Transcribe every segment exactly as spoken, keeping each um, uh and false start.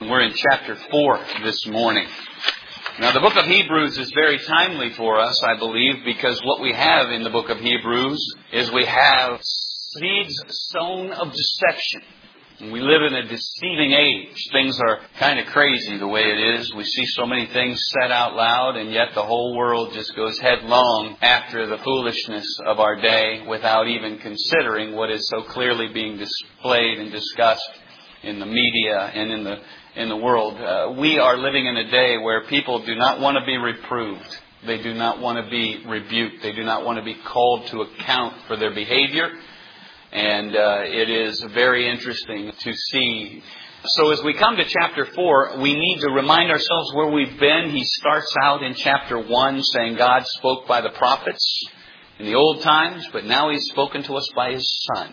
We're in chapter four this morning. Now, the book of Hebrews is very timely for us, I believe, because what we have in the book of Hebrews is we have seeds sown of deception. And we live in a deceiving age. Things are kind of crazy the way it is. We see so many things said out loud, and yet the whole world just goes headlong after the foolishness of our day without even considering what is so clearly being displayed and discussed in the media and in the in the world. Uh, we are living in a day where people do not want to be reproved. They do not want to be rebuked. They do not want to be called to account for their behavior. And uh, it is very interesting to see. So as we come to chapter four, we need to remind ourselves where we've been. He starts out in chapter one saying God spoke by the prophets in the old times, but now He's spoken to us by His Son.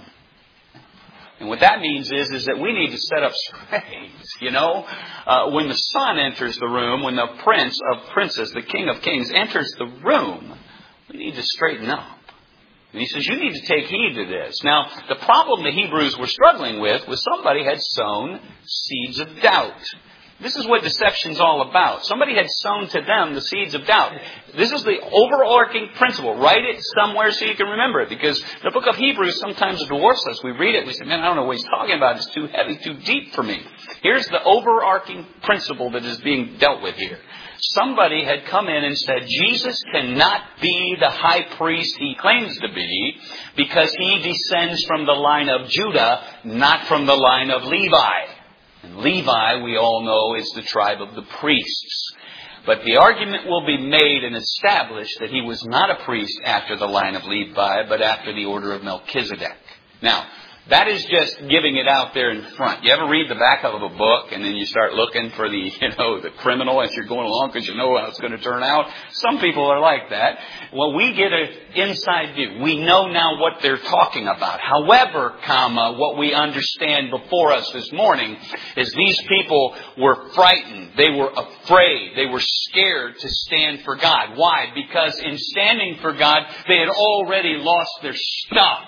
And what that means is, is that we need to set up straight, you know. Uh, when the Son enters the room, when the Prince of Princes, the King of Kings, enters the room, we need to straighten up. And he says, you need to take heed to this. Now, the problem the Hebrews were struggling with was somebody had sown seeds of doubt. This is what deception's all about. Somebody had sown to them the seeds of doubt. This is the overarching principle. Write it somewhere so you can remember it. Because the book of Hebrews sometimes dwarfs us. We read it, we say, man, I don't know what he's talking about. It's too heavy, too deep for me. Here's the overarching principle that is being dealt with here. Somebody had come in and said, Jesus cannot be the high priest he claims to be because he descends from the line of Judah, not from the line of Levi. And Levi, we all know, is the tribe of the priests. But the argument will be made and established that he was not a priest after the line of Levi, but after the order of Melchizedek. Now, that is just giving it out there in front. You ever read the back of a book and then you start looking for the, you know, the criminal as you're going along because you know how it's going to turn out? Some people are like that. Well, we get an inside view. We know now what they're talking about. However, comma, what we understand before us this morning is these people were frightened. They were afraid. They were scared to stand for God. Why? Because in standing for God, they had already lost their stuff.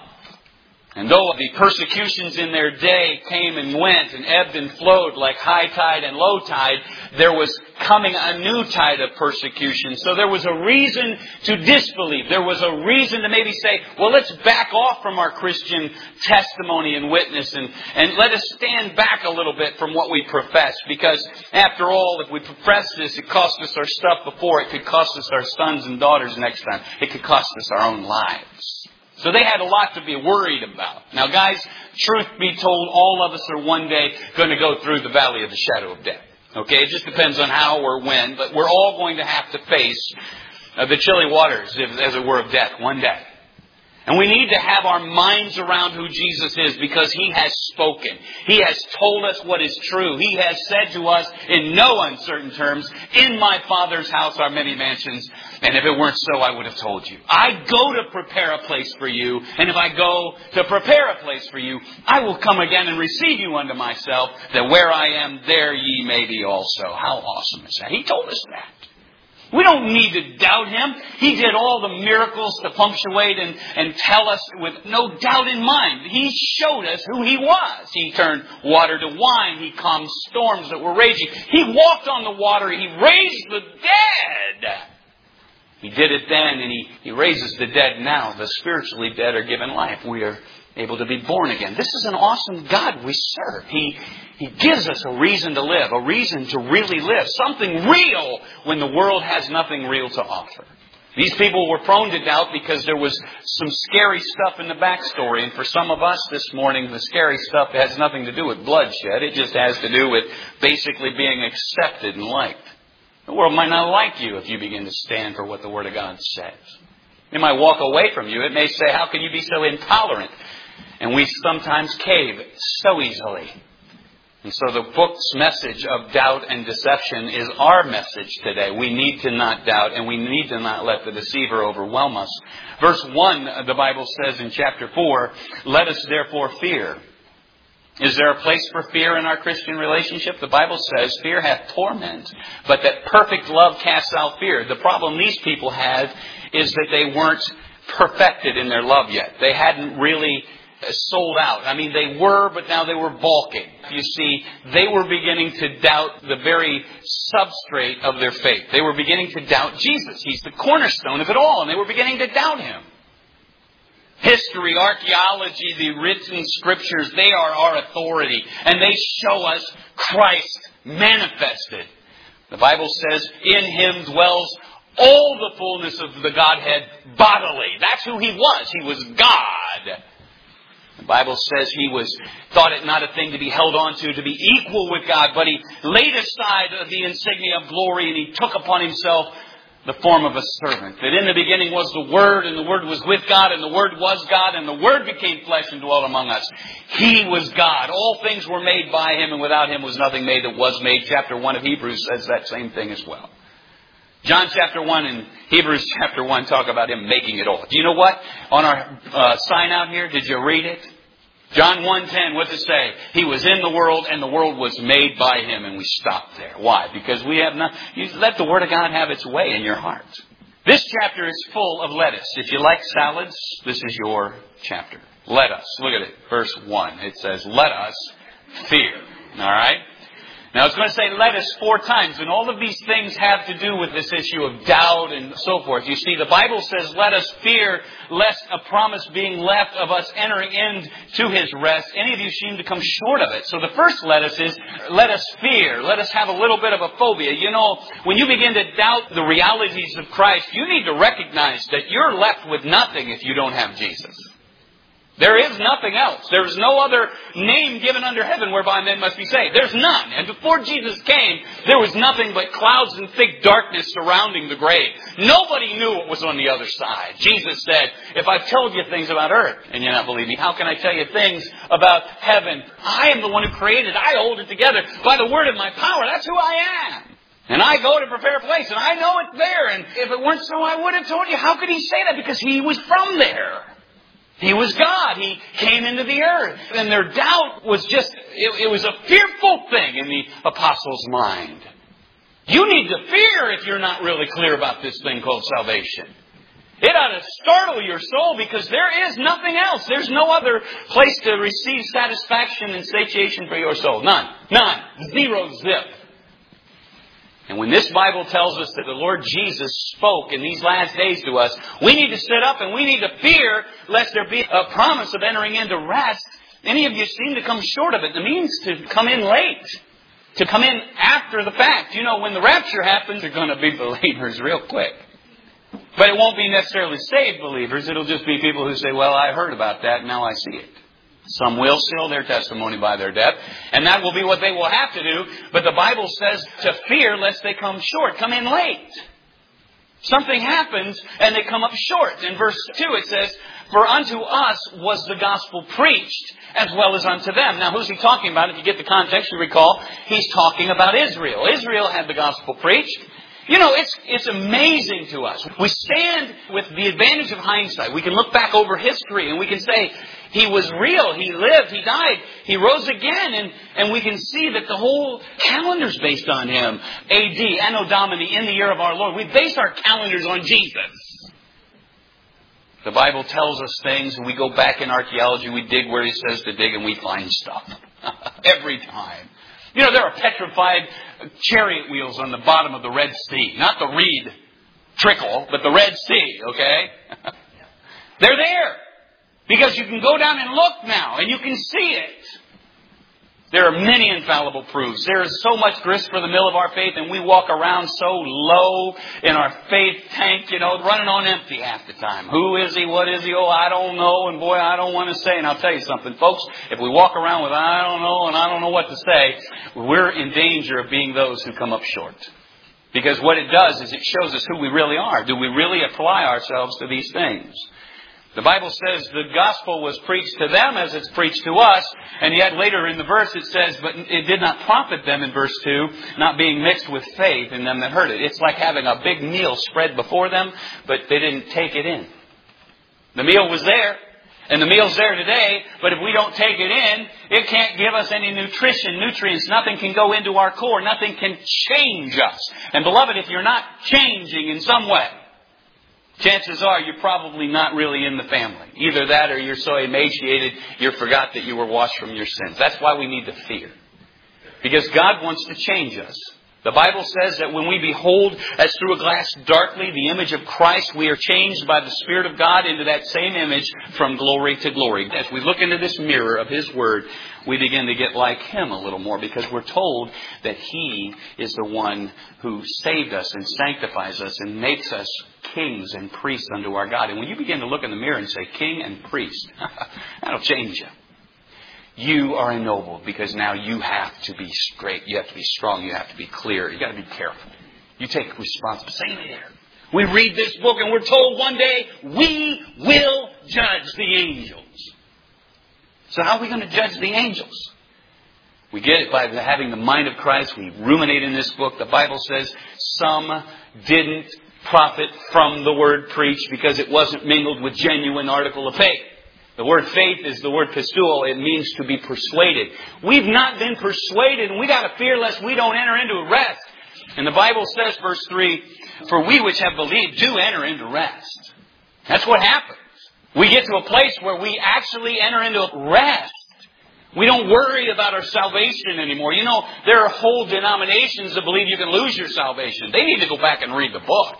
And though the persecutions in their day came and went and ebbed and flowed like high tide and low tide, there was coming a new tide of persecution. So there was a reason to disbelieve. There was a reason to maybe say, well, let's back off from our Christian testimony and witness and, and let us stand back a little bit from what we profess. Because after all, if we profess this, it cost us our stuff before. It could cost us our sons and daughters next time. It could cost us our own lives. So they had a lot to be worried about. Now, guys, truth be told, all of us are one day going to go through the valley of the shadow of death. Okay, it just depends on how or when, but we're all going to have to face uh, the chilly waters, as it were, of death one day. And we need to have our minds around who Jesus is because He has spoken. He has told us what is true. He has said to us in no uncertain terms, in my Father's house are many mansions, and if it weren't so, I would have told you. I go to prepare a place for you, and if I go to prepare a place for you, I will come again and receive you unto myself, that where I am, there ye may be also. How awesome is that? He told us that. We don't need to doubt Him. He did all the miracles to punctuate and, and tell us with no doubt in mind. He showed us who He was. He turned water to wine. He calmed storms that were raging. He walked on the water. He raised the dead. He did it then, and He, he raises the dead now. The spiritually dead are given life. We are able to be born again. This is an awesome God we serve. He, he gives us a reason to live, a reason to really live, something real when the world has nothing real to offer. These people were prone to doubt because there was some scary stuff in the backstory. And for some of us this morning, the scary stuff has nothing to do with bloodshed. It just has to do with basically being accepted and liked. The world might not like you if you begin to stand for what the Word of God says. It might walk away from you. It may say, how can you be so intolerant? And we sometimes cave so easily. And so the book's message of doubt and deception is our message today. We need to not doubt, and we need to not let the deceiver overwhelm us. Verse one, the Bible says in chapter four, let us therefore fear. Is there a place for fear in our Christian relationship? The Bible says fear hath torment, but that perfect love casts out fear. The problem these people had is that they weren't perfected in their love yet. They hadn't really sold out. I mean, they were, but now they were balking. You see, they were beginning to doubt the very substrate of their faith. They were beginning to doubt Jesus. He's the cornerstone of it all, and they were beginning to doubt Him. History, archaeology, the written scriptures, they are our authority, and they show us Christ manifested. The Bible says, in Him dwells all the fullness of the Godhead bodily. That's who He was. He was God. The Bible says He was thought it not a thing to be held on to, to be equal with God, but He laid aside the insignia of glory and He took upon Himself the form of a servant. That in the beginning was the Word, and the Word was with God, and the Word was God, and the Word became flesh and dwelt among us. He was God. All things were made by Him, and without Him was nothing made that was made. Chapter one of Hebrews says that same thing as well. John chapter one and Hebrews chapter one talk about Him making it all. Do you know what? On our uh, sign out here, did you read it? John one ten, what does it say? He was in the world and the world was made by Him, and we stop there. Why? Because we have not... You let the Word of God have its way in your heart. This chapter is full of lettuce. If you like salads, this is your chapter. Let us. Look at it. Verse one. It says, let us fear. All right? Now it's going to say let us four times, and all of these things have to do with this issue of doubt and so forth. You see, the Bible says let us fear lest a promise being left of us entering into His rest, any of you seem to come short of it. So the first let us is let us fear. Let us have a little bit of a phobia. You know, when you begin to doubt the realities of Christ, you need to recognize that you're left with nothing if you don't have Jesus. There is nothing else. There is no other name given under heaven whereby men must be saved. There's none. And before Jesus came, there was nothing but clouds and thick darkness surrounding the grave. Nobody knew what was on the other side. Jesus said, if I've told you things about earth and you not believe me, how can I tell you things about heaven? I am the one who created. I hold it together by the word of my power. That's who I am. And I go to prepare a place, and I know it's there. And if it weren't so, I would have told you. How could He say that? Because He was from there. He was God. He came into the earth. And their doubt was just, it, it was a fearful thing in the apostles' mind. You need to fear if you're not really clear about this thing called salvation. It ought to startle your soul because there is nothing else. There's no other place to receive satisfaction and satiation for your soul. None. None. Zero zip. And when this Bible tells us that the Lord Jesus spoke in these last days to us, we need to sit up and we need to fear lest there be a promise of entering into rest. Any of you seem to come short of it. It means to come in late. To come in after the fact. You know, when the rapture happens, they're going to be believers real quick. But it won't be necessarily saved believers. It'll just be people who say, well, I heard about that and now I see it. Some will seal their testimony by their death, and that will be what they will have to do. But the Bible says to fear lest they come short, come in late. Something happens and they come up short. In verse two it says, for unto us was the gospel preached as well as unto them. Now who's he talking about? If you get the context, you recall, he's talking about Israel. Israel had the gospel preached. You know, it's it's amazing to us. We stand with the advantage of hindsight. We can look back over history and we can say, He was real. He lived. He died. He rose again. And, and we can see that the whole calendar's based on Him. A D, Anno Domini, in the year of our Lord. We base our calendars on Jesus. The Bible tells us things, and we go back in archaeology. We dig where He says to dig, and we find stuff. Every time. You know, there are petrified chariot wheels on the bottom of the Red Sea. Not the reed trickle, but the Red Sea, okay? They're there. Because you can go down and look now, and you can see it. There are many infallible proofs. There is so much grist for the mill of our faith, and we walk around so low in our faith tank, you know, running on empty half the time. Who is He? What is He? Oh, I don't know, and boy, I don't want to say. And I'll tell you something, folks, if we walk around with I don't know and I don't know what to say, we're in danger of being those who come up short. Because what it does is it shows us who we really are. Do we really apply ourselves to these things? The Bible says the gospel was preached to them as it's preached to us. And yet later in the verse it says, but it did not profit them in verse two, not being mixed with faith in them that heard it. It's like having a big meal spread before them, but they didn't take it in. The meal was there, and the meal's there today, but if we don't take it in, it can't give us any nutrition, nutrients. Nothing can go into our core. Nothing can change us. And beloved, if you're not changing in some way, chances are you're probably not really in the family. Either that or you're so emaciated you forgot that you were washed from your sins. That's why we need to fear. Because God wants to change us. The Bible says that when we behold as through a glass darkly the image of Christ, we are changed by the Spirit of God into that same image from glory to glory. As we look into this mirror of His Word, we begin to get like Him a little more because we're told that He is the one who saved us and sanctifies us and makes us kings and priests unto our God. And when you begin to look in the mirror and say king and priest, that'll change you. You are ennobled because now you have to be straight. You have to be strong. You have to be clear. You got to be careful. You take responsibility. Same there. We read this book and we're told one day we will judge the angels. So how are we going to judge the angels? We get it by having the mind of Christ. We ruminate in this book. The Bible says some didn't profit from the word preached because it wasn't mingled with genuine article of faith. The word faith is the word pistuo. It means to be persuaded. We've not been persuaded, and we got to fear lest we don't enter into rest. And the Bible says, verse three, for we which have believed do enter into rest. That's what happens. We get to a place where we actually enter into rest. We don't worry about our salvation anymore. You know, there are whole denominations that believe you can lose your salvation. They need to go back and read the book.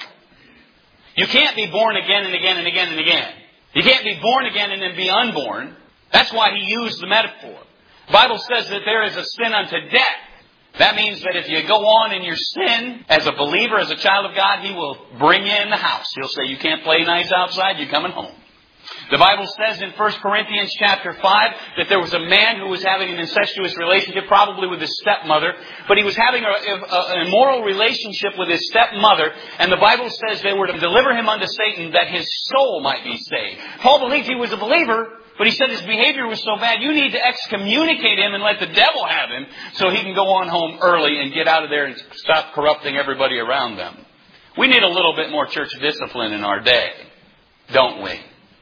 You can't be born again and again and again and again. You can't be born again and then be unborn. That's why he used the metaphor. The Bible says that there is a sin unto death. That means that if you go on in your sin as a believer, as a child of God, He will bring you in the house. He'll say, you can't play nice outside, you're coming home. The Bible says in First Corinthians chapter five that there was a man who was having an incestuous relationship, probably with his stepmother, but he was having a, a, an immoral relationship with his stepmother, and the Bible says they were to deliver him unto Satan that his soul might be saved. Paul believed he was a believer, but he said his behavior was so bad, you need to excommunicate him and let the devil have him so he can go on home early and get out of there and stop corrupting everybody around them. We need a little bit more church discipline in our day, don't we?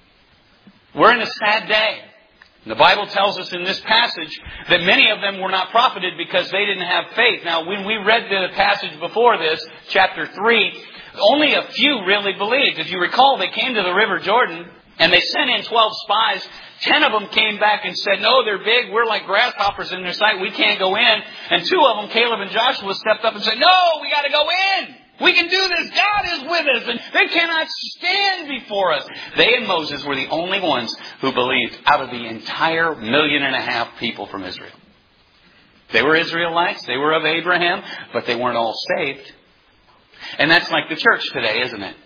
We're in a sad day. The Bible tells us in this passage that many of them were not profited because they didn't have faith. Now, when we read the passage before this, chapter three, only a few really believed. If you recall, they came to the River Jordan and they sent in twelve spies. Ten of them came back and said, no, they're big. We're like grasshoppers in their sight. We can't go in. And two of them, Caleb and Joshua, stepped up and said, no, we got to go in. We can do this. God is with us. And they cannot stand before us. They and Moses were the only ones who believed out of the entire million and a half people from Israel. They were Israelites. They were of Abraham. But they weren't all saved. And that's like the church today, isn't it?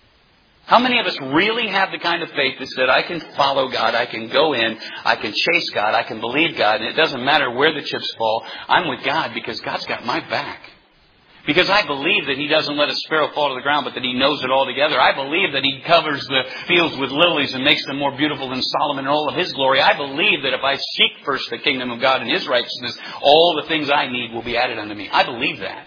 How many of us really have the kind of faith that said, I can follow God, I can go in, I can chase God, I can believe God, and it doesn't matter where the chips fall. I'm with God because God's got my back. Because I believe that He doesn't let a sparrow fall to the ground, but that He knows it all together. I believe that He covers the fields with lilies and makes them more beautiful than Solomon in all of His glory. I believe that if I seek first the kingdom of God and His righteousness, all the things I need will be added unto me. I believe that.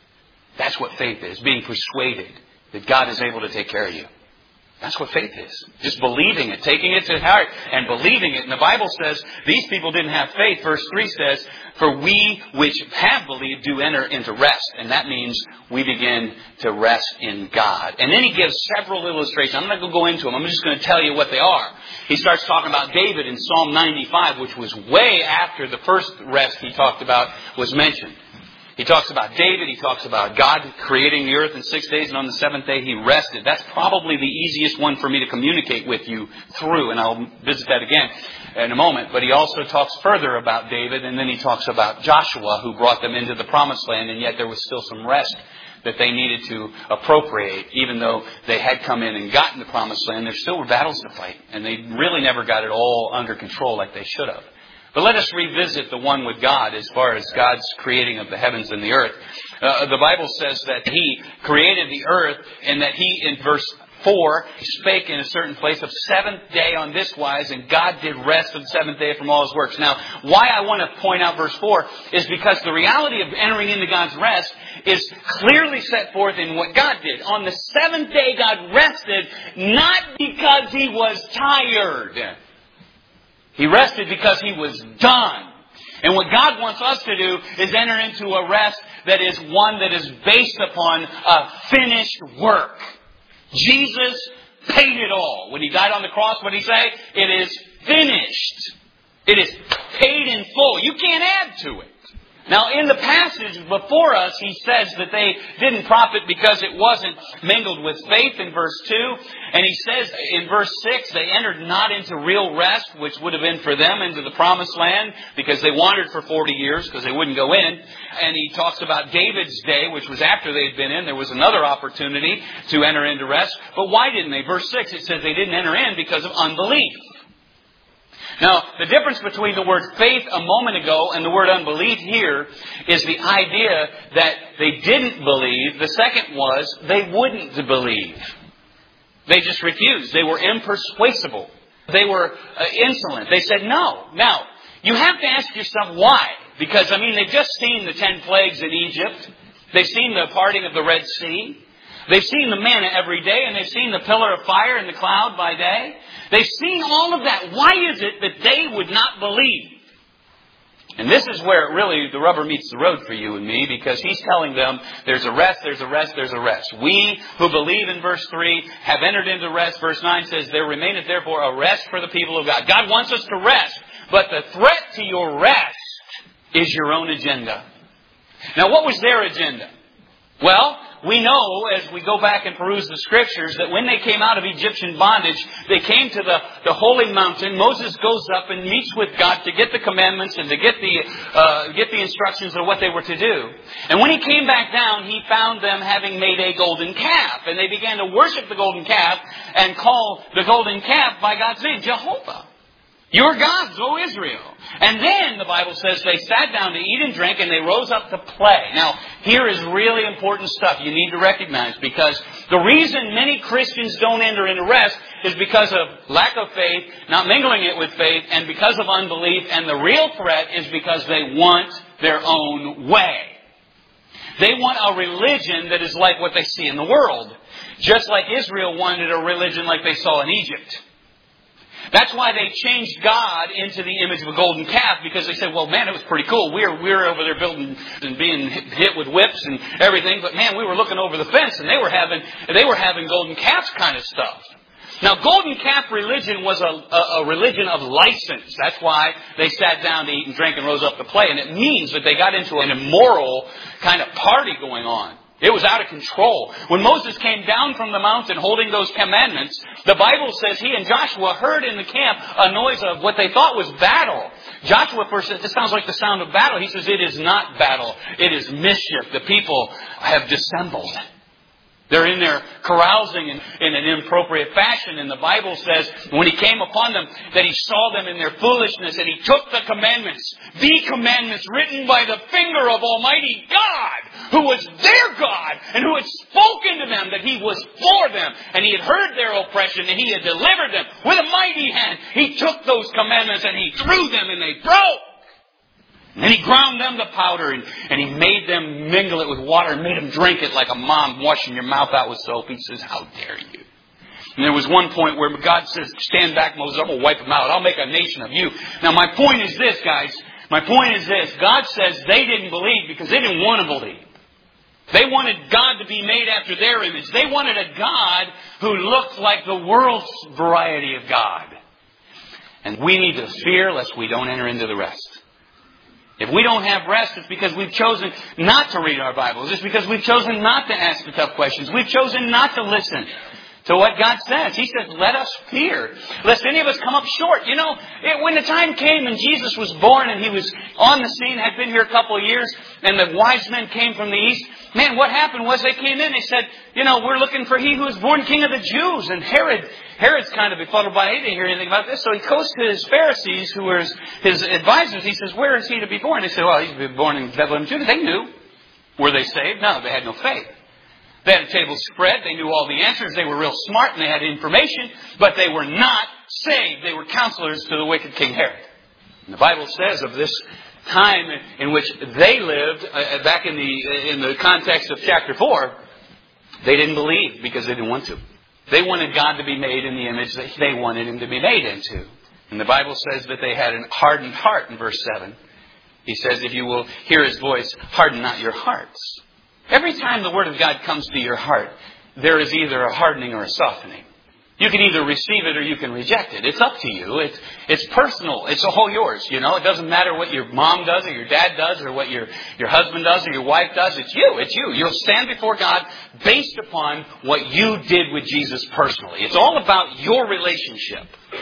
That's what faith is, being persuaded that God is able to take care of you. That's what faith is. Just believing it, taking it to heart and believing it. And the Bible says these people didn't have faith. Verse three says, for we which have believed do enter into rest. And that means we begin to rest in God. And then he gives several illustrations. I'm not going to go into them. I'm just going to tell you what they are. He starts talking about David in Psalm ninety-five, which was way after the first rest he talked about was mentioned. He talks about David. He talks about God creating the earth in six days, and on the seventh day he rested. That's probably the easiest one for me to communicate with you through, and I'll visit that again in a moment. But he also talks further about David, and then he talks about Joshua, who brought them into the promised land, and yet there was still some rest that they needed to appropriate. Even though they had come in and gotten the promised land, there still were battles to fight, and they really never got it all under control like they should have. But let us revisit the one with God as far as God's creating of the heavens and the earth. Uh, the Bible says that He created the earth and that He, in verse four, spake in a certain place of seventh day on this wise, and God did rest on the seventh day from all His works. Now, why I want to point out verse four is because the reality of entering into God's rest is clearly set forth in what God did. On the seventh day, God rested, not because He was tired. He rested because He was done. And what God wants us to do is enter into a rest that is one that is based upon a finished work. Jesus paid it all. When He died on the cross, what did He say? It is finished. It is paid in full. You can't add to it. Now, in the passage before us, he says that they didn't profit because it wasn't mingled with faith in verse two. And he says in verse six, they entered not into real rest, which would have been for them into the promised land, because they wandered for forty years because they wouldn't go in. And he talks about David's day, which was after they'd been in. There was another opportunity to enter into rest. But why didn't they? Verse six, it says they didn't enter in because of unbelief. Now, the difference between the word faith a moment ago and the word unbelief here is the idea that they didn't believe. The second was they wouldn't believe. They just refused. They were impersuasible. They were uh, insolent. They said no. Now, you have to ask yourself why. Because, I mean, they've just seen the ten plagues in Egypt. They've seen the parting of the Red Sea. They've seen the manna every day, and they've seen the pillar of fire and the cloud by day. They've seen all of that. Why is it that they would not believe? And this is where really the rubber meets the road for you and me, because he's telling them there's a rest, there's a rest, there's a rest. We who believe in verse three have entered into rest. Verse nine says, there remaineth therefore a rest for the people of God. God wants us to rest, but the threat to your rest is your own agenda. Now, what was their agenda? Well, we know as we go back and peruse the Scriptures that when they came out of Egyptian bondage, they came to the, the holy mountain. Moses goes up and meets with God to get the commandments and to get the uh, get the instructions of what they were to do. And when he came back down, he found them having made a golden calf. And they began to worship the golden calf and call the golden calf by God's name, Jehovah. Your gods, O Israel. And then, the Bible says, they sat down to eat and drink and they rose up to play. Now, here is really important stuff you need to recognize, because the reason many Christians don't enter into rest is because of lack of faith, not mingling it with faith, and because of unbelief. And the real threat is because they want their own way. They want a religion that is like what they see in the world. Just like Israel wanted a religion like they saw in Egypt. That's why they changed God into the image of a golden calf, because they said, well, man, it was pretty cool. We were, we were over there building and being hit with whips and everything. But man, we were looking over the fence and they were having, they were having golden calves kind of stuff. Now, golden calf religion was a, a, a religion of license. That's why they sat down to eat and drink and rose up to play. And it means that they got into an immoral kind of party going on. It was out of control. When Moses came down from the mountain holding those commandments, the Bible says he and Joshua heard in the camp a noise of what they thought was battle. Joshua first said, this sounds like the sound of battle. He says, it is not battle. It is mischief. The people have dissembled. They're in there carousing in, in an inappropriate fashion. And the Bible says when he came upon them that he saw them in their foolishness and he took the commandments, the commandments written by the finger of Almighty God, who was their God and who had spoken to them that he was for them. And he had heard their oppression and he had delivered them with a mighty hand. He took those commandments and he threw them and they broke. And he ground them to powder and, and he made them mingle it with water and made them drink it like a mom washing your mouth out with soap. He says, how dare you? And there was one point where God says, stand back, Moses, I'm going to wipe them out. I'll make a nation of you. Now my point is this, guys. My point is this. God says they didn't believe because they didn't want to believe. They wanted God to be made after their image. They wanted a God who looked like the world's variety of God. And we need to fear lest we don't enter into the rest. If we don't have rest, it's because we've chosen not to read our Bibles. It's because we've chosen not to ask the tough questions. We've chosen not to listen to what God says. He says, let us fear, lest any of us come up short. You know, it, when the time came and Jesus was born and he was on the scene, had been here a couple of years, and the wise men came from the east, man, what happened was they came in, they said, you know, we're looking for he who was born King of the Jews. And Herod, Herod's kind of befuddled by it. He didn't hear anything about this. So he goes to his Pharisees, who were his, his advisors. He says, where is he to be born? They said, well, he's been born in Bethlehem, Judah. They knew. Were they saved? No, they had no faith. They had a table spread. They knew all the answers. They were real smart and they had information, but they were not saved. They were counselors to the wicked King Herod. And the Bible says of this time in which they lived, uh, back in the in the context of chapter four, they didn't believe because they didn't want to. They wanted God to be made in the image that they wanted him to be made into. And the Bible says that they had an hardened heart in verse seven. He says, if you will hear his voice, harden not your hearts. Every time the Word of God comes to your heart, there is either a hardening or a softening. You can either receive it or you can reject it. It's up to you. It's, it's personal. It's all yours. You know, it doesn't matter what your mom does or your dad does or what your, your husband does or your wife does. It's you. It's you. You'll stand before God based upon what you did with Jesus personally. It's all about your relationship.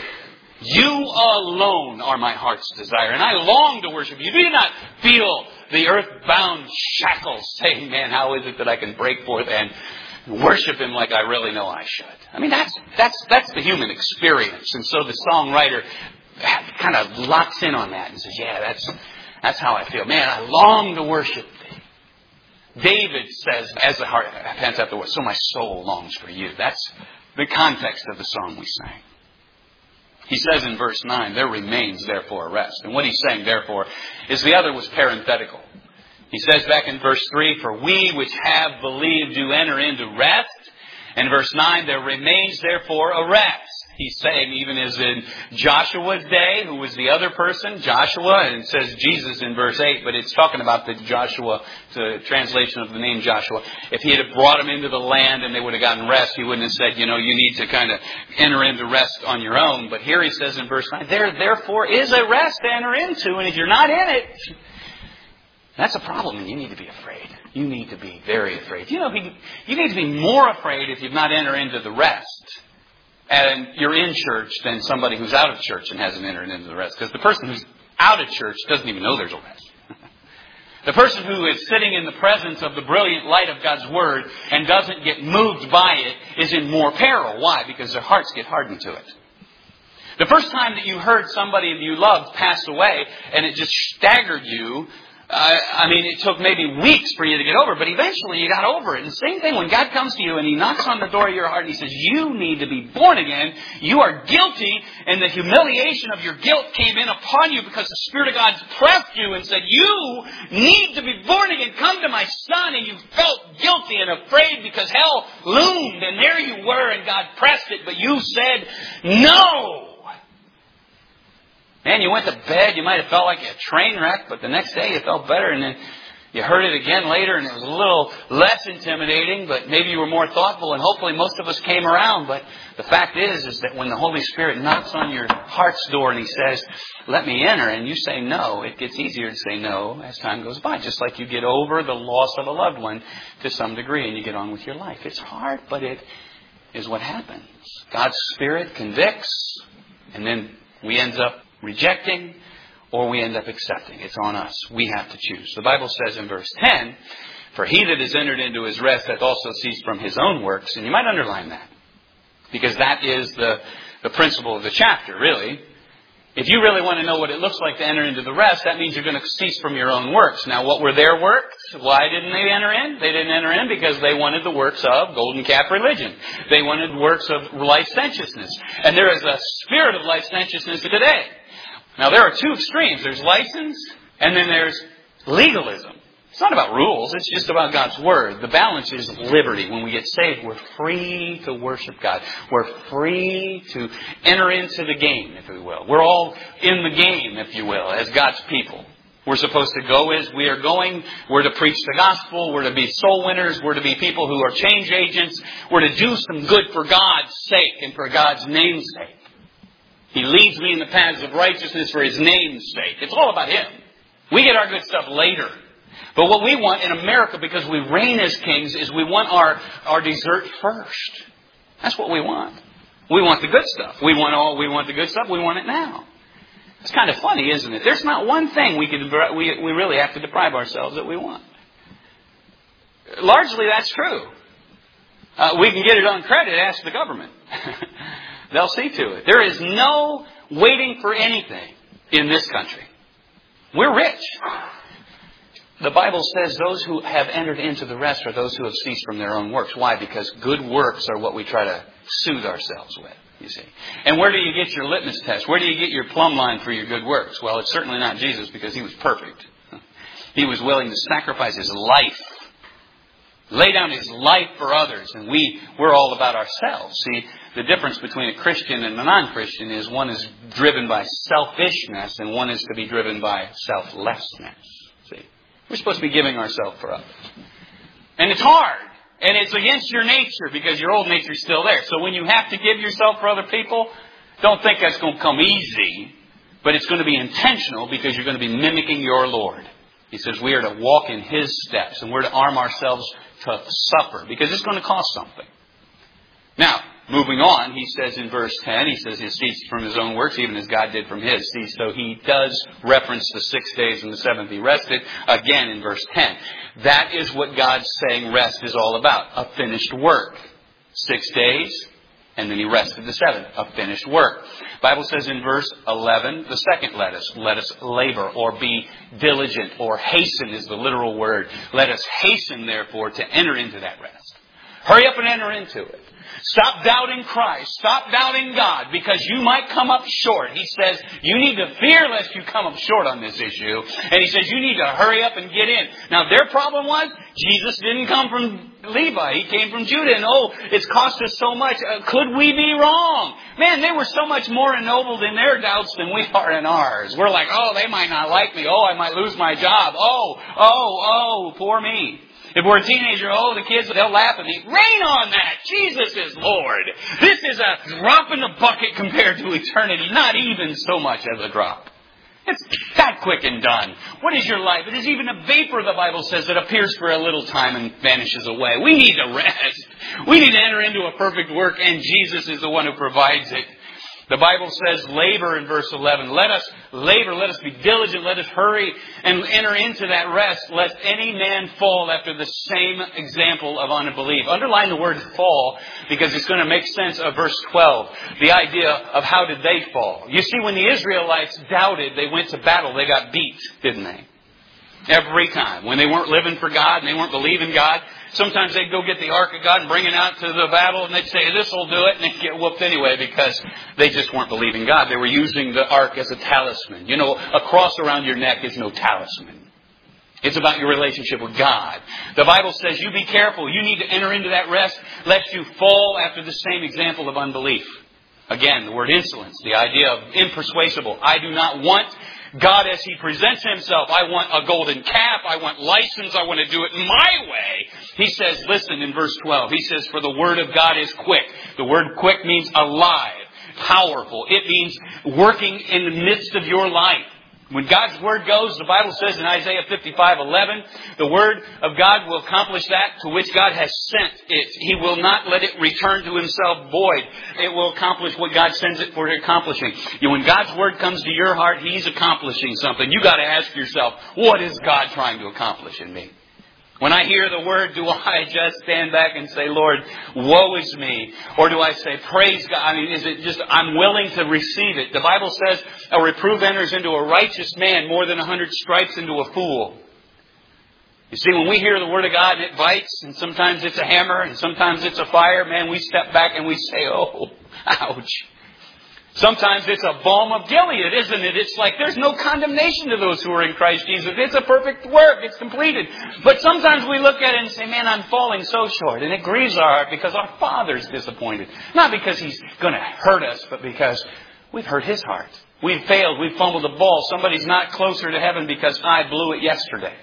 You alone are my heart's desire, and I long to worship you. Do you not feel the earthbound shackles saying, man, how is it that I can break forth and worship Him like I really know I should? I mean, that's that's that's the human experience. And so the songwriter kind of locks in on that and says, yeah, that's that's how I feel. Man, I long to worship Thee. David says, as the heart pants after the word, so my soul longs for You. That's the context of the song we sang. He says in verse nine, there remains therefore a rest. And what he's saying, therefore, is the other was parenthetical. He says back in verse three, for we which have believed do enter into rest. And verse nine, there remains therefore a rest. He's saying, even as in Joshua's day, who was the other person, Joshua, and it says Jesus in verse eight, but it's talking about the Joshua, the translation of the name Joshua. If he had brought them into the land and they would have gotten rest, he wouldn't have said, you know, you need to kind of enter into rest on your own. But here he says in verse nine, there therefore is a rest to enter into, and if you're not in it, that's a problem, and you need to be afraid. You need to be very afraid. You know, you need to be more afraid if you've not entered into the rest and you're in church than somebody who's out of church and hasn't entered into the rest. Because the person who's out of church doesn't even know there's a rest. The person who is sitting in the presence of the brilliant light of God's Word and doesn't get moved by it is in more peril. Why? Because their hearts get hardened to it. The first time that you heard somebody that you loved pass away and it just staggered you, Uh, I mean, it took maybe weeks for you to get over it, but eventually you got over it. And the same thing when God comes to you and He knocks on the door of your heart and He says, you need to be born again. You are guilty, and the humiliation of your guilt came in upon you because the Spirit of God pressed you and said, you need to be born again. Come to my Son. And you felt guilty and afraid because hell loomed, and there you were, and God pressed it, but you said, no. Man, you went to bed, you might have felt like a train wreck, but the next day you felt better, and then you heard it again later, and it was a little less intimidating, but maybe you were more thoughtful, and hopefully most of us came around. But the fact is, is that when the Holy Spirit knocks on your heart's door and He says, let me enter, and you say no, it gets easier to say no as time goes by, just like you get over the loss of a loved one to some degree, and you get on with your life. It's hard, but it is what happens. God's Spirit convicts, and then we end up rejecting, or we end up accepting. It's on us. We have to choose. The Bible says in verse ten, for he that is entered into his rest hath also ceased from his own works. And you might underline that, because that is the, the principle of the chapter, really. If you really want to know what it looks like to enter into the rest, that means you're going to cease from your own works. Now, what were their works? Why didn't they enter in? They didn't enter in because they wanted the works of golden calf religion. They wanted works of licentiousness. And there is a spirit of licentiousness today. Now, there are two extremes. There's license, and then there's legalism. It's not about rules. It's just about God's Word. The balance is liberty. When we get saved, we're free to worship God. We're free to enter into the game, if we will. We're all in the game, if you will, as God's people. We're supposed to go as we are going. We're to preach the gospel. We're to be soul winners. We're to be people who are change agents. We're to do some good for God's sake and for God's name's sake. He leads me in the paths of righteousness for His name's sake. It's all about Him. We get our good stuff later. But what we want in America, because we reign as kings, is we want our, our dessert first. That's what we want. We want the good stuff. We want all. We want the good stuff. We want it now. It's kind of funny, isn't it? There's not one thing we can we we really have to deprive ourselves that we want. Largely, that's true. Uh, we can get it on credit. Ask the government. They'll see to it. There is no waiting for anything in this country. We're rich. The Bible says those who have entered into the rest are those who have ceased from their own works. Why? Because good works are what we try to soothe ourselves with, you see. And where do you get your litmus test? Where do you get your plumb line for your good works? Well, it's certainly not Jesus, because He was perfect. He was willing to sacrifice His life, lay down His life for others, and we, we're all about ourselves. See, the difference between a Christian and a non-Christian is one is driven by selfishness and one is to be driven by selflessness. See, we're supposed to be giving ourselves for others. And it's hard. And it's against your nature because your old nature is still there. So when you have to give yourself for other people, don't think that's going to come easy. But it's going to be intentional because you're going to be mimicking your Lord. He says we are to walk in His steps and we're to arm ourselves to suffer because it's going to cost something. Now, moving on, he says in verse ten, he says he ceased from his own works, even as God did from His. See, so he does reference the six days and the seventh he rested, again in verse ten. That is what God's saying rest is all about, a finished work. Six days, and then he rested the seventh, a finished work. The Bible says in verse eleven, the second let us, let us labor or be diligent or hasten is the literal word. Let us hasten, therefore, to enter into that rest. Hurry up and enter into it. Stop doubting Christ. Stop doubting God because you might come up short. He says you need to fear lest you come up short on this issue. And he says you need to hurry up and get in. Now their problem was Jesus didn't come from Levi. He came from Judah. And oh, it's cost us so much. Uh, could we be wrong? Man, they were so much more ennobled in their doubts than we are in ours. We're like, oh, they might not like me. Oh, I might lose my job. Oh, oh, oh, poor me. If we're a teenager, oh, the kids, they'll laugh at me. Rain on that! Jesus is Lord! This is a drop in the bucket compared to eternity. Not even so much as a drop. It's that quick and done. What is your life? It is even a vapor, the Bible says, that appears for a little time and vanishes away. We need to rest. We need to enter into a perfect work, and Jesus is the one who provides it. The Bible says labor in verse eleven. Let us labor, let us be diligent, let us hurry and enter into that rest, lest any man fall after the same example of unbelief. Underline the word fall because it's going to make sense of verse twelve. The idea of how did they fall. You see, when the Israelites doubted, they went to battle, they got beat, didn't they? Every time. When they weren't living for God and they weren't believing God, sometimes they'd go get the Ark of God and bring it out to the battle and they'd say, this will do it, and they'd get whooped anyway because they just weren't believing God. They were using the Ark as a talisman. You know, a cross around your neck is no talisman. It's about your relationship with God. The Bible says you be careful. You need to enter into that rest lest you fall after the same example of unbelief. Again, the word insolence, the idea of impersuasible. I do not want God as He presents Himself. I want a golden calf. I want license. I want to do it my way. He says, listen in verse twelve. He says, for the word of God is quick. The word quick means alive, powerful. It means working in the midst of your life. When God's Word goes, the Bible says in Isaiah fifty-five eleven, the Word of God will accomplish that to which God has sent it. He will not let it return to Himself void. It will accomplish what God sends it for accomplishing. You know, when God's Word comes to your heart, He's accomplishing something. You got to ask yourself, what is God trying to accomplish in me? When I hear the word, do I just stand back and say, Lord, woe is me? Or do I say, praise God? I mean, is it just, I'm willing to receive it? The Bible says, a reproof enters into a righteous man more than a hundred stripes into a fool. You see, when we hear the word of God, it bites, and sometimes it's a hammer, and sometimes it's a fire, man, we step back and we say, oh, ouch. Sometimes it's a balm of Gilead, isn't it? It's like there's no condemnation to those who are in Christ Jesus. It's a perfect work. It's completed. But sometimes we look at it and say, man, I'm falling so short. And it grieves our heart because our Father's disappointed. Not because He's going to hurt us, but because we've hurt His heart. We've failed. We've fumbled the ball. Somebody's not closer to heaven because I blew it yesterday.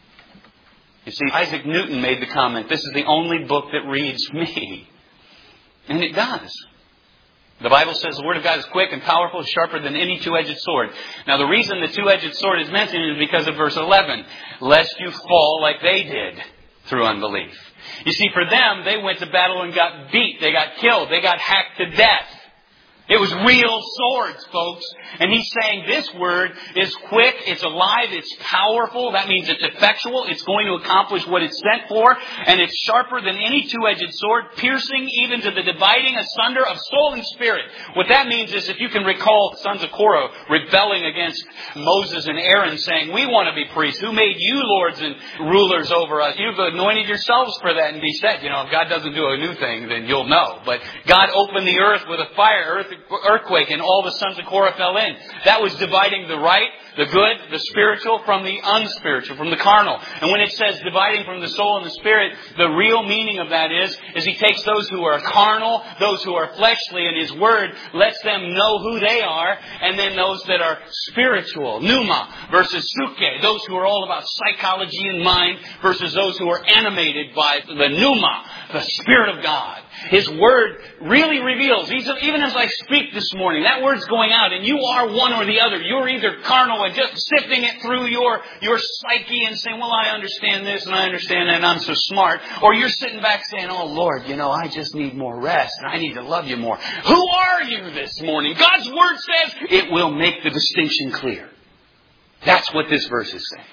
You see, Isaac Newton made the comment, this is the only book that reads me. And it does. The Bible says the Word of God is quick and powerful, sharper than any two-edged sword. Now the reason the two-edged sword is mentioned is because of verse eleven. Lest you fall like they did through unbelief. You see, for them, they went to battle and got beat. They got killed. They got hacked to death. It was real swords, folks. And he's saying this word is quick, it's alive, it's powerful. That means it's effectual. It's going to accomplish what it's sent for. And it's sharper than any two-edged sword, piercing even to the dividing asunder of soul and spirit. What that means is, if you can recall the sons of Korah rebelling against Moses and Aaron, saying, we want to be priests. Who made you lords and rulers over us? You've anointed yourselves for that. And he said, you know, if God doesn't do a new thing, then you'll know. But God opened the earth with a fire, earth earthquake, and all the sons of Korah fell in. That was dividing the right the good, the spiritual from the unspiritual, from the carnal. And when it says dividing from the soul and the spirit, the real meaning of that is, is He takes those who are carnal, those who are fleshly, and His Word lets them know who they are, and then those that are spiritual, pneuma versus psyche, those who are all about psychology and mind versus those who are animated by the pneuma, the Spirit of God. His Word really reveals, even as I speak this morning, that Word's going out and you are one or the other. You're either carnal and just sifting it through your, your psyche and saying, well, I understand this and I understand that and I'm so smart. Or you're sitting back saying, oh Lord, you know, I just need more rest and I need to love you more. Who are you this morning? God's Word says it will make the distinction clear. That's what this verse is saying.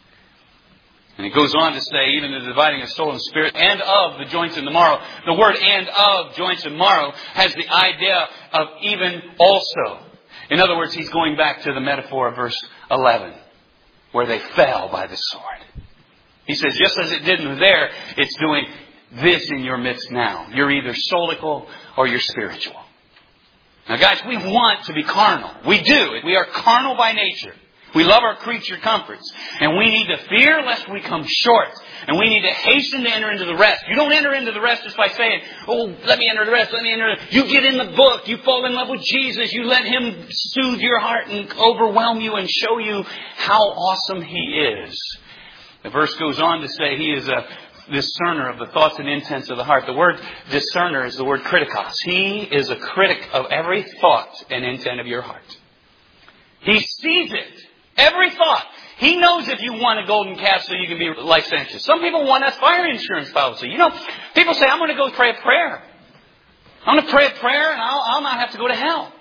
And it goes on to say, even the dividing of soul and spirit and of the joints and the marrow. The word and of joints and marrow has the idea of even also. In other words, he's going back to the metaphor of verse eleven, where they fell by the sword. He says, just as it didn't there, it's doing this in your midst now. You're either soulical or you're spiritual. Now guys, we want to be carnal. We do. We are carnal by nature. We love our creature comforts. And we need to fear lest we come short. And we need to hasten to enter into the rest. You don't enter into the rest just by saying, oh, let me enter the rest, let me enter the... You get in the book. You fall in love with Jesus. You let Him soothe your heart and overwhelm you and show you how awesome He is. The verse goes on to say He is a discerner of the thoughts and intents of the heart. The word discerner is the word kritikos. He is a critic of every thought and intent of your heart. He sees it. Every thought. He knows if you want a golden calf so you can be licentious. Some people want a fire insurance policy. You know, people say, I'm going to go pray a prayer. I'm going to pray a prayer and I'll, I'll not have to go to hell.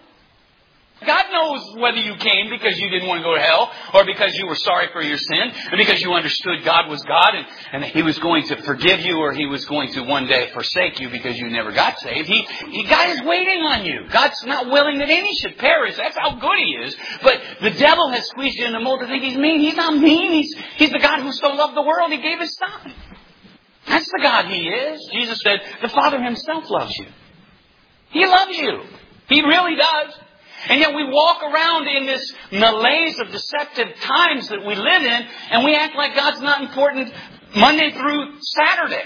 God knows whether you came because you didn't want to go to hell or because you were sorry for your sin and because you understood God was God and, and He was going to forgive you or He was going to one day forsake you because you never got saved. He, he, God is waiting on you. God's not willing that any should perish. That's how good He is. But the devil has squeezed you in the mold to think He's mean. He's not mean. He's, he's the God who so loved the world He gave His Son. That's the God He is. Jesus said, the Father Himself loves you. He loves you. He really does. And yet we walk around in this malaise of deceptive times that we live in, and we act like God's not important Monday through Saturday.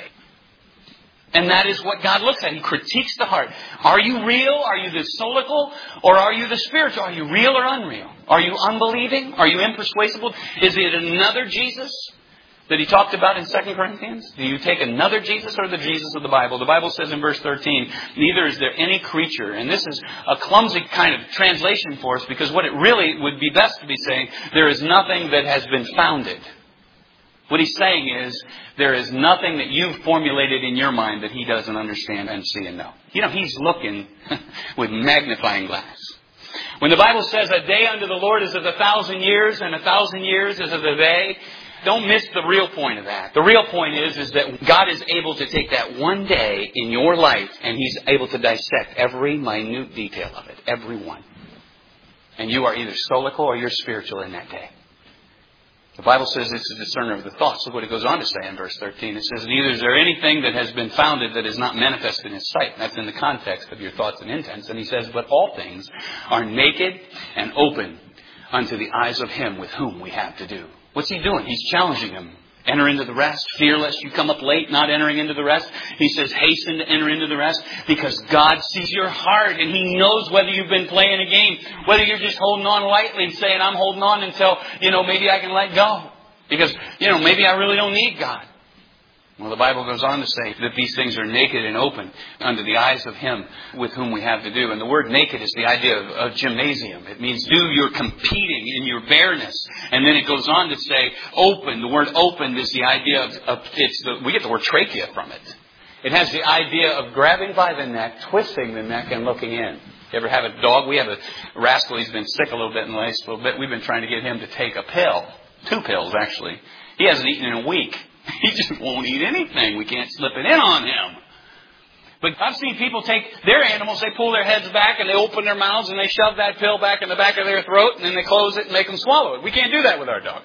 And that is what God looks at. He critiques the heart. Are you real? Are you the soulical? Or are you the spiritual? Are you real or unreal? Are you unbelieving? Are you impersuasible? Is it another Jesus that He talked about in Second Corinthians? Do you take another Jesus or the Jesus of the Bible? The Bible says in verse thirteen, neither is there any creature. And this is a clumsy kind of translation for us because what it really would be best to be saying, there is nothing that has been founded. What he's saying is, there is nothing that you've formulated in your mind that He doesn't understand and see and know. You know, He's looking with magnifying glass. When the Bible says a day unto the Lord is as a thousand years and a thousand years is as a day, don't miss the real point of that. The real point is, is that God is able to take that one day in your life and He's able to dissect every minute detail of it. Every one. And you are either soulical or you're spiritual in that day. The Bible says it's a discerner of the thoughts. Look what it goes on to say in verse thirteen. It says, neither is there anything that has been founded that is not manifest in His sight. That's in the context of your thoughts and intents. And he says, but all things are naked and open unto the eyes of Him with whom we have to do. What's He doing? He's challenging them. Enter into the rest. Fear lest you come up late not entering into the rest. He says hasten to enter into the rest because God sees your heart and He knows whether you've been playing a game. Whether you're just holding on lightly saying I'm holding on until, you know, maybe I can let go. Because, you know, maybe I really don't need God. Well, the Bible goes on to say that these things are naked and open under the eyes of Him with whom we have to do. And the word naked is the idea of a gymnasium. It means do your competing in your bareness. And then it goes on to say open. The word open is the idea of, of it's the, we get the word trachea from it. It has the idea of grabbing by the neck, twisting the neck and looking in. You ever have a dog? We have a rascal. He's been sick a little bit in the last little bit. We've been trying to get him to take a pill. Two pills, actually. He hasn't eaten in a week. He just won't eat anything. We can't slip it in on him. But I've seen people take their animals, they pull their heads back and they open their mouths and they shove that pill back in the back of their throat and then they close it and make them swallow it. We can't do that with our dog.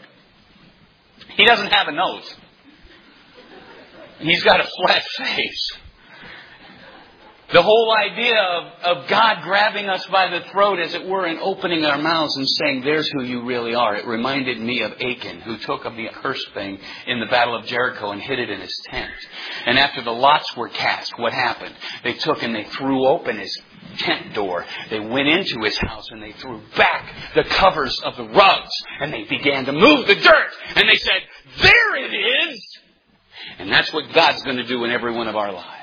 He doesn't have a nose. He's got a flat face. The whole idea of, of God grabbing us by the throat, as it were, and opening our mouths and saying, there's who you really are. It reminded me of Achan, who took of the accursed thing in the Battle of Jericho and hid it in his tent. And after the lots were cast, what happened? They took and they threw open his tent door. They went into his house and they threw back the covers of the rugs. And they began to move the dirt. And they said, there it is! And that's what God's going to do in every one of our lives.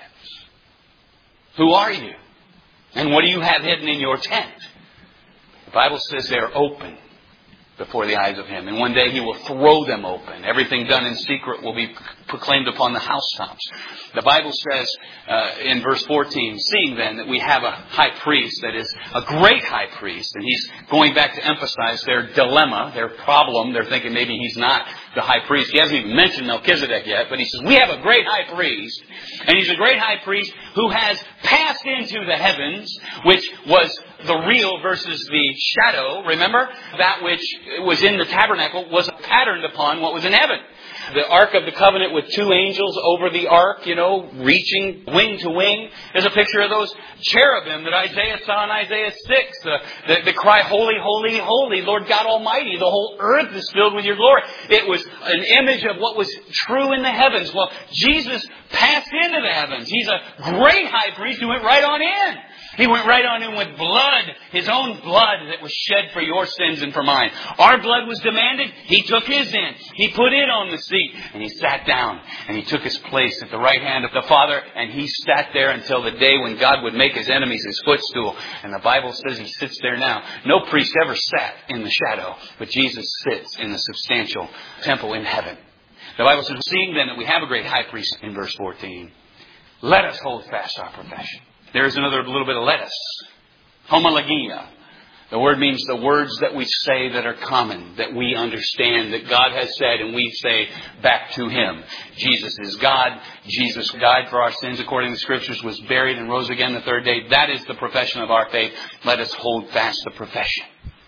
Who are you? And what do you have hidden in your tent? The Bible says they're open before the eyes of Him. And one day He will throw them open. Everything done in secret will be proclaimed upon the housetops. The Bible says uh, in verse fourteen, seeing then that we have a high priest that is a great high priest, and he's going back to emphasize their dilemma, their problem. They're thinking maybe he's not the high priest. He hasn't even mentioned Melchizedek yet, but he says, we have a great high priest, and he's a great high priest who has passed into the heavens, which was the real versus the shadow. Remember? That which was in the tabernacle was patterned upon what was in heaven. The Ark of the Covenant with two angels over the Ark, you know, reaching wing to wing, is a picture of those cherubim that Isaiah saw in Isaiah six. Uh, that, that cry, holy, holy, holy, Lord God Almighty. The whole earth is filled with your glory. It was an image of what was true in the heavens. Well, Jesus passed into the heavens. He's a great high priest who went right on in. He went right on in with blood, His own blood that was shed for your sins and for mine. Our blood was demanded. He took His in. He put it on the seat. And He sat down. And He took His place at the right hand of the Father. And He sat there until the day when God would make His enemies His footstool. And the Bible says He sits there now. No priest ever sat in the shadow. But Jesus sits in the substantial temple in heaven. The Bible says, seeing then that we have a great high priest in verse fourteen, let us hold fast our profession. There's another little bit of let us. Homologia. The word means the words that we say that are common, that we understand, that God has said, and we say back to Him. Jesus is God. Jesus died for our sins according to the Scriptures, was buried and rose again the third day. That is the profession of our faith. Let us hold fast the profession.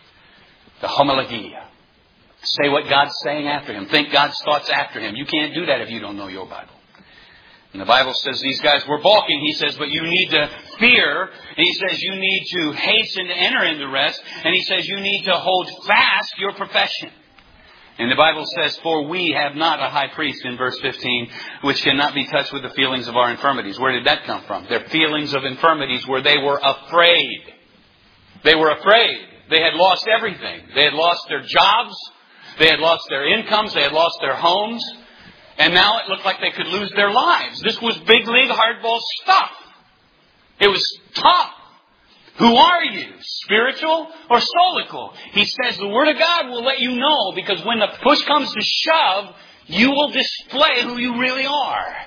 The homologia. Say what God's saying after Him. Think God's thoughts after Him. You can't do that if you don't know your Bible. And the Bible says these guys were balking. He says, but you need to fear. And He says you need to hasten to enter into rest. And He says you need to hold fast your profession. And the Bible says, for we have not a high priest in verse fifteen, which cannot be touched with the feelings of our infirmities. Where did that come from? Their feelings of infirmities where they were afraid. They were afraid. They had lost everything. They had lost their jobs. They had lost their incomes. They had lost their homes. And now it looked like they could lose their lives. This was big league hardball stuff. It was tough. Who are you? Spiritual or solical? He says the Word of God will let you know, because when the push comes to shove, you will display who you really are.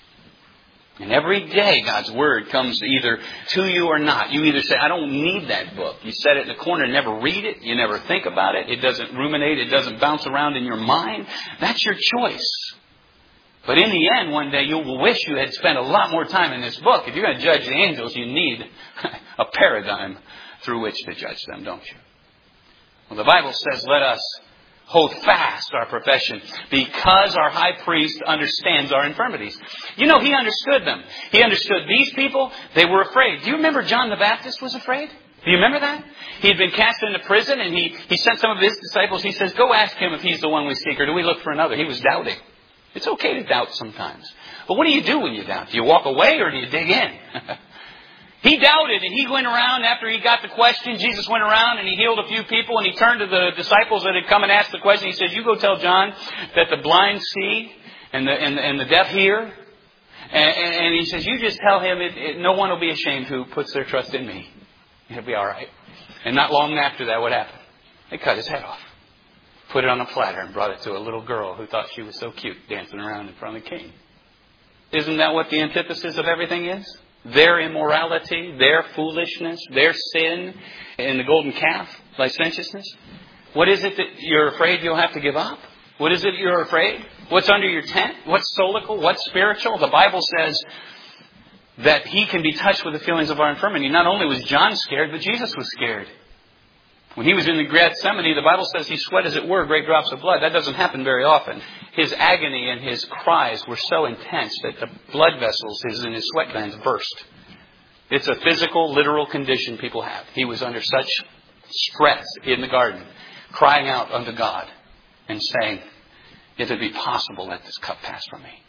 And every day God's Word comes either to you or not. You either say, I don't need that book. You set it in the corner and never read it. You never think about it. It doesn't ruminate. It doesn't bounce around in your mind. That's your choice. But in the end, one day, you will wish you had spent a lot more time in this book. If you're going to judge the angels, you need a paradigm through which to judge them, don't you? Well, the Bible says, let us hold fast our profession, because our high priest understands our infirmities. You know, he understood them. He understood these people. They were afraid. Do you remember John the Baptist was afraid? Do you remember that? He had been cast into prison, and he, he sent some of his disciples. He says, go ask him if he's the one we seek, or do we look for another? He was doubting. It's okay to doubt sometimes. But what do you do when you doubt? Do you walk away or do you dig in? He doubted, and he went around after he got the question. Jesus went around and he healed a few people, and he turned to the disciples that had come and asked the question. He said, you go tell John that the blind see and the, and the, and the deaf hear. And, and, and he says, you just tell him it, it, no one will be ashamed who puts their trust in me. It'll be all right. And not long after that, what happened? They cut his head off. Put it on a platter and brought it to a little girl who thought she was so cute dancing around in front of the king. Isn't that what the antithesis of everything is? Their immorality, their foolishness, their sin in the golden calf, licentiousness. What is it that you're afraid you'll have to give up? What is it you're afraid? What's under your tent? What's solical? What's spiritual? The Bible says that He can be touched with the feelings of our infirmity. Not only was John scared, but Jesus was scared. When He was in the Gethsemane, the Bible says He sweat, as it were, great drops of blood. That doesn't happen very often. His agony and His cries were so intense that the blood vessels in His sweat glands burst. It's a physical, literal condition people have. He was under such stress in the garden, crying out unto God and saying, if it be possible, let this cup pass from me.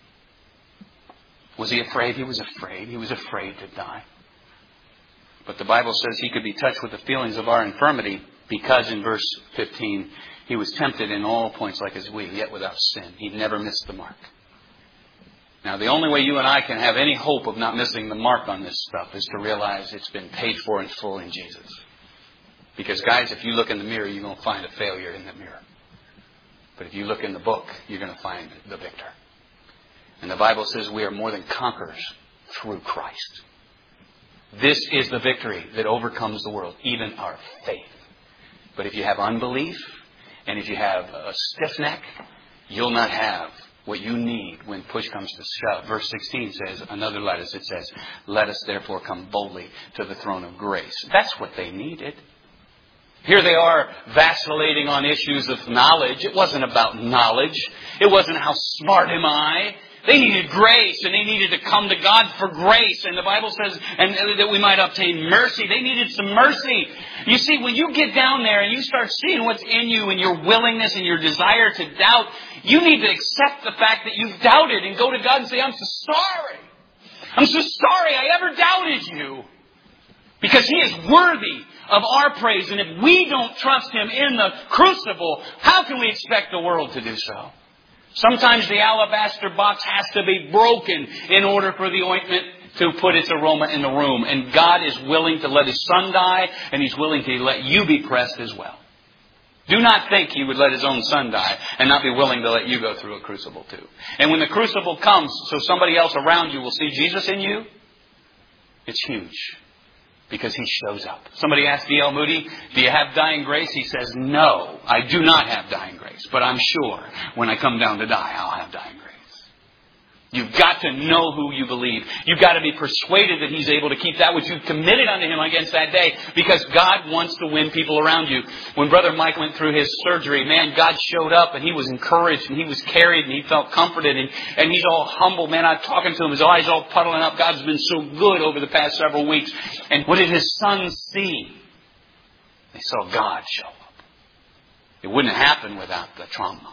Was he afraid? He was afraid. He was afraid to die. But the Bible says he could be touched with the feelings of our infirmity because in verse fifteen, he was tempted in all points like as we, yet without sin. He never missed the mark. Now, the only way you and I can have any hope of not missing the mark on this stuff is to realize it's been paid for in full in Jesus. Because, guys, if you look in the mirror, you're going to find a failure in the mirror. But if you look in the book, you're going to find the victor. And the Bible says we are more than conquerors through Christ. This is the victory that overcomes the world, even our faith. But if you have unbelief, and if you have a stiff neck, you'll not have what you need when push comes to shove. Verse sixteen says, another letters, it says, let us therefore come boldly to the throne of grace. That's what they needed. Here they are vacillating on issues of knowledge. It wasn't about knowledge. It wasn't how smart am I. They needed grace, and they needed to come to God for grace. And the Bible says and that we might obtain mercy. They needed some mercy. You see, when you get down there and you start seeing what's in you and your willingness and your desire to doubt, you need to accept the fact that you've doubted and go to God and say, I'm so sorry. I'm so sorry I ever doubted you. Because He is worthy of our praise. And if we don't trust Him in the crucible, how can we expect the world to do so? Sometimes the alabaster box has to be broken in order for the ointment to put its aroma in the room. And God is willing to let His Son die, and He's willing to let you be pressed as well. Do not think He would let His own Son die and not be willing to let you go through a crucible too. And when the crucible comes, so somebody else around you will see Jesus in you, it's huge. Because He shows up. Somebody asked D L Moody, do you have dying grace? He says, no, I do not have dying grace. But I'm sure when I come down to die, I'll have dying grace. You've got to know who you believe. You've got to be persuaded that He's able to keep that which you've committed unto Him against that day. Because God wants to win people around you. When Brother Mike went through his surgery, man, God showed up and he was encouraged and he was carried and he felt comforted. And, and he's all humble. Man, I'm talking to him. His eyes all puddling up. God's been so good over the past several weeks. And what did his sons see? They saw God show up. It wouldn't have happened without the trauma.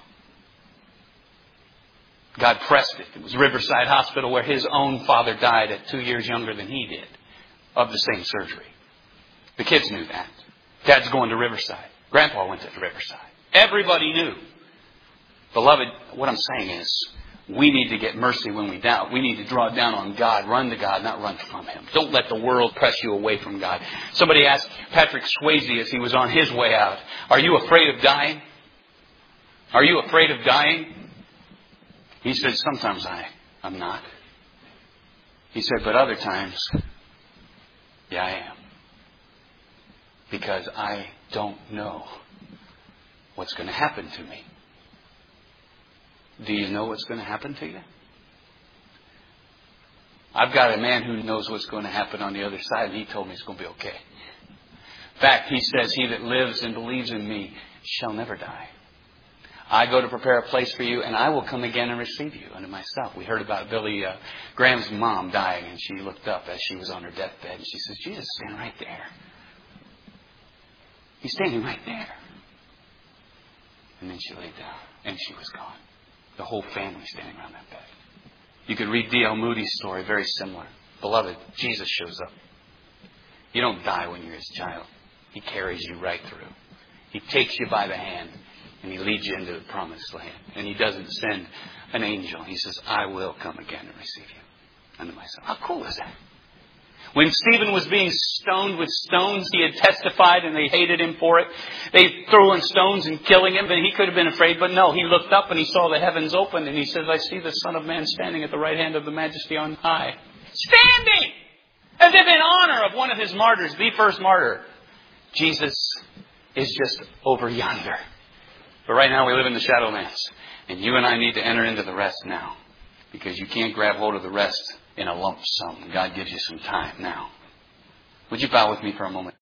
God pressed it. It was Riverside Hospital where his own father died at two years younger than he did of the same surgery. The kids knew that. Dad's going to Riverside. Grandpa went to Riverside. Everybody knew. Beloved, what I'm saying is we need to get mercy when we doubt. We need to draw down on God. Run to God, not run from Him. Don't let the world press you away from God. Somebody asked Patrick Swayze as he was on his way out, are you afraid of dying? Are you afraid of dying? He said, sometimes I, I'm not. He said, but other times, yeah, I am. Because I don't know what's going to happen to me. Do you know what's going to happen to you? I've got a man who knows what's going to happen on the other side, and he told me it's going to be okay. In fact, he says, he that lives and believes in me shall never die. I go to prepare a place for you, and I will come again and receive you unto myself. We heard about Billy uh, Graham's mom dying, and she looked up as she was on her deathbed, and she says, Jesus is standing right there. He's standing right there. And then she laid down, and she was gone. The whole family standing around that bed. You could read D L Moody's story, very similar. Beloved, Jesus shows up. You don't die when you're His child. He carries you right through. He takes you by the hand. And He leads you into the promised land. And He doesn't send an angel. He says, I will come again and receive you unto myself. How cool is that? When Stephen was being stoned with stones, he had testified and they hated him for it. They threw in stones and killing him, and he could have been afraid. But no, he looked up and he saw the heavens open. And he says, I see the Son of Man standing at the right hand of the Majesty on high. Standing! As if in honor of one of his martyrs, the first martyr. Jesus is just over yonder. But right now we live in the shadowlands. And you and I need to enter into the rest now. Because you can't grab hold of the rest in a lump sum. God gives you some time now. Would you bow with me for a moment?